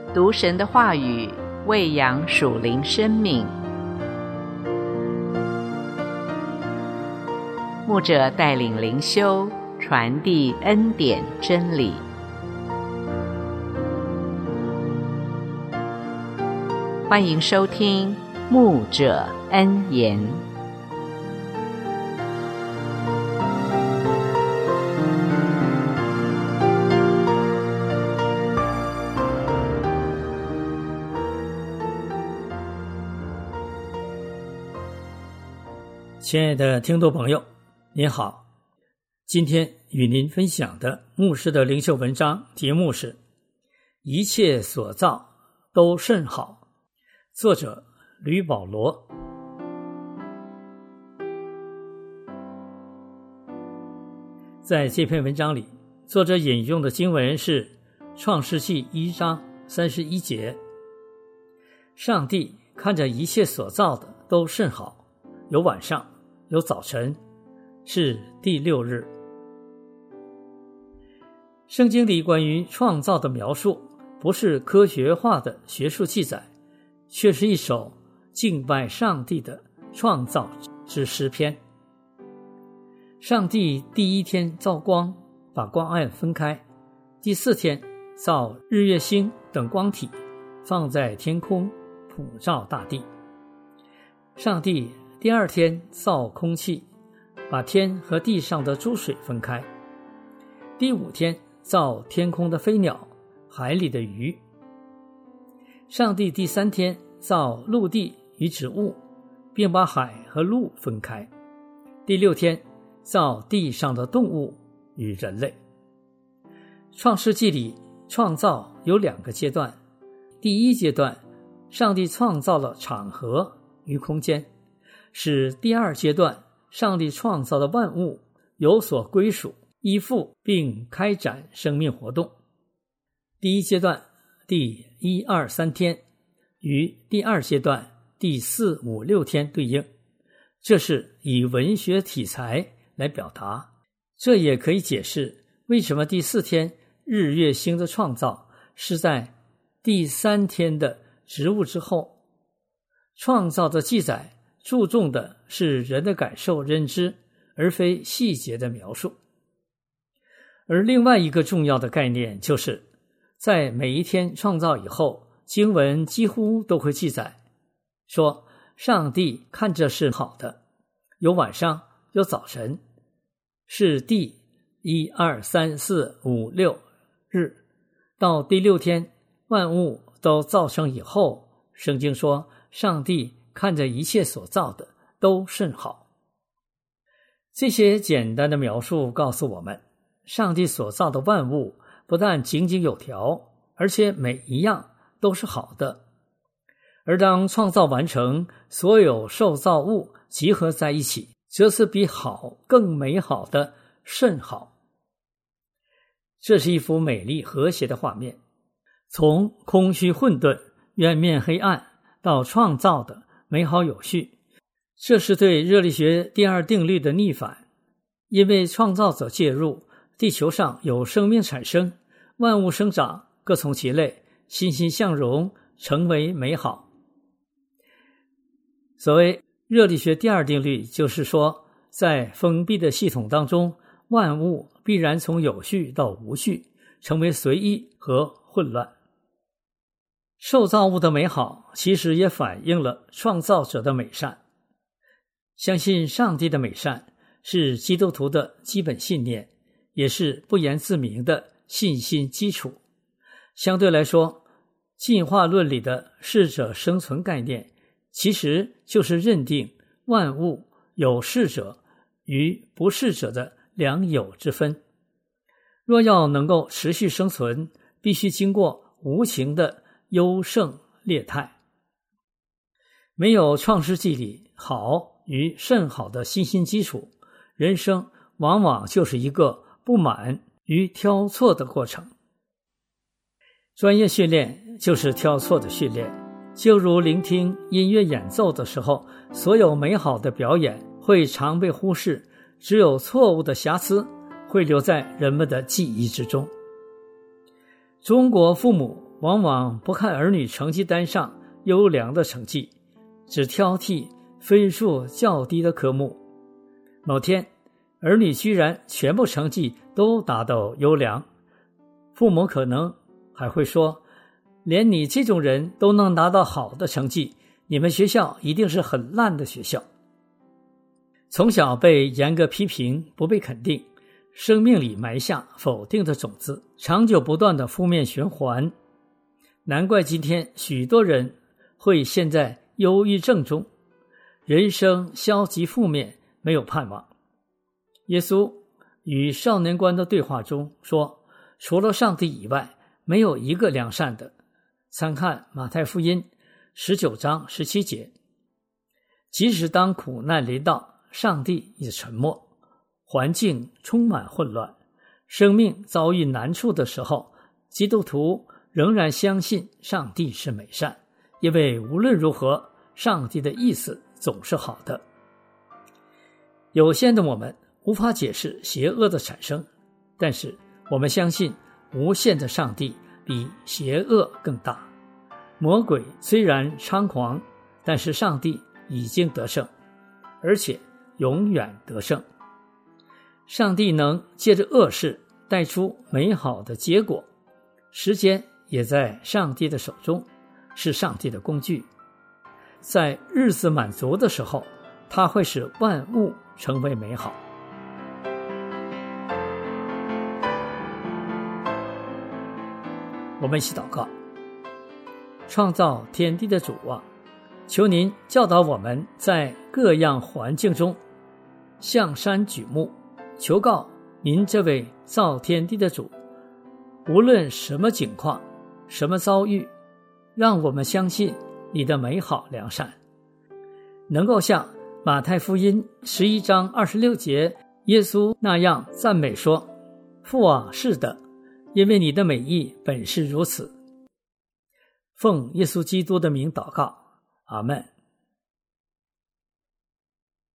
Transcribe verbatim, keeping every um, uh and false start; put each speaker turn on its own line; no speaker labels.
读神的话语，喂养属灵生命。牧者带领灵修，传递恩典真理。欢迎收听牧者恩言。
亲爱的听众朋友，您好，今天与您分享的牧师的灵修文章题目是一切所造都甚好，作者吕保罗。在这篇文章里，作者引用的经文是创世纪一章三十一节，上帝看着一切所造的都甚好，有晚上有早晨，是第六日。圣经里关于创造的描述不是科学化的学术记载，却是一首敬拜上帝的创造之诗篇。上帝第一天造光，把光暗分开，第四天造日月星等光体，放在天空普照大地。上帝第二天造空气，把天和地上的诸水分开。第五天造天空的飞鸟，海里的鱼。上帝第三天造陆地与植物，并把海和陆分开。第六天造地上的动物与人类。创世纪里创造有两个阶段，第一阶段，上帝创造了场合与空间，使第二阶段上帝创造的万物有所归属、依附并开展生命活动。第一阶段第一、二、三天与第二阶段第四、五、六天对应，这是以文学题材来表达。这也可以解释为什么第四天日月星的创造是在第三天的植物之后。创造的记载注重的是人的感受认知，而非细节的描述。而另外一个重要的概念就是，在每一天创造以后，经文几乎都会记载说上帝看着是好的，有晚上有早晨，是第一、二、三、四、五、六日。到第六天万物都造成以后，圣经说上帝看着一切所造的都甚好。这些简单的描述告诉我们，上帝所造的万物不但井井有条，而且每一样都是好的。而当创造完成，所有受造物集合在一起，则是比好更美好的甚好。这是一幅美丽和谐的画面，从空虚混沌、渊面黑暗到创造的美好有序，这是对热力学第二定律的逆反。因为创造者介入，地球上有生命产生，万物生长，各从其类，欣欣向荣，成为美好。所谓热力学第二定律，就是说在封闭的系统当中，万物必然从有序到无序，成为随意和混乱。受造物的美好其实也反映了创造者的美善。相信上帝的美善是基督徒的基本信念，也是不言自明的信心基础。相对来说，进化论里的适者生存概念其实就是认定万物有适者与不适者的良有之分。若要能够持续生存，必须经过无情的优胜劣汰。没有创世纪里好与甚好的信心基础，人生往往就是一个不满与挑错的过程。专业训练就是挑错的训练，就如聆听音乐演奏的时候，所有美好的表演会常被忽视，只有错误的瑕疵会留在人们的记忆之中。中国父母往往不看儿女成绩单上优良的成绩，只挑剔分数较低的科目。某天，儿女居然全部成绩都达到优良，父母可能还会说，连你这种人都能拿到好的成绩，你们学校一定是很烂的学校。从小被严格批评，不被肯定，生命里埋下否定的种子，长久不断的负面循环。难怪今天许多人会陷在忧郁症中，人生消极负面，没有盼望。耶稣与少年官的对话中说，除了上帝以外，没有一个良善的。参看马太福音十九章十七节。即使当苦难临到，上帝也沉默，环境充满混乱，生命遭遇难处的时候，基督徒仍然相信上帝是美善，因为无论如何，上帝的意思总是好的。有限的我们无法解释邪恶的产生，但是我们相信无限的上帝比邪恶更大。魔鬼虽然猖狂，但是上帝已经得胜，而且永远得胜。上帝能借着恶事带出美好的结果，时间也在上帝的手中，是上帝的工具。在日子满足的时候，他会使万物成为美好。我们一起祷告。创造天地的主啊，求您教导我们在各样环境中向山举目，求告您这位造天地的主，无论什么境况，什么遭遇，让我们相信你的美好良善，能够像马太福音十一章二十六节耶稣那样赞美说，父啊，是的，因为你的美意本是如此。奉耶稣基督的名祷告，阿们。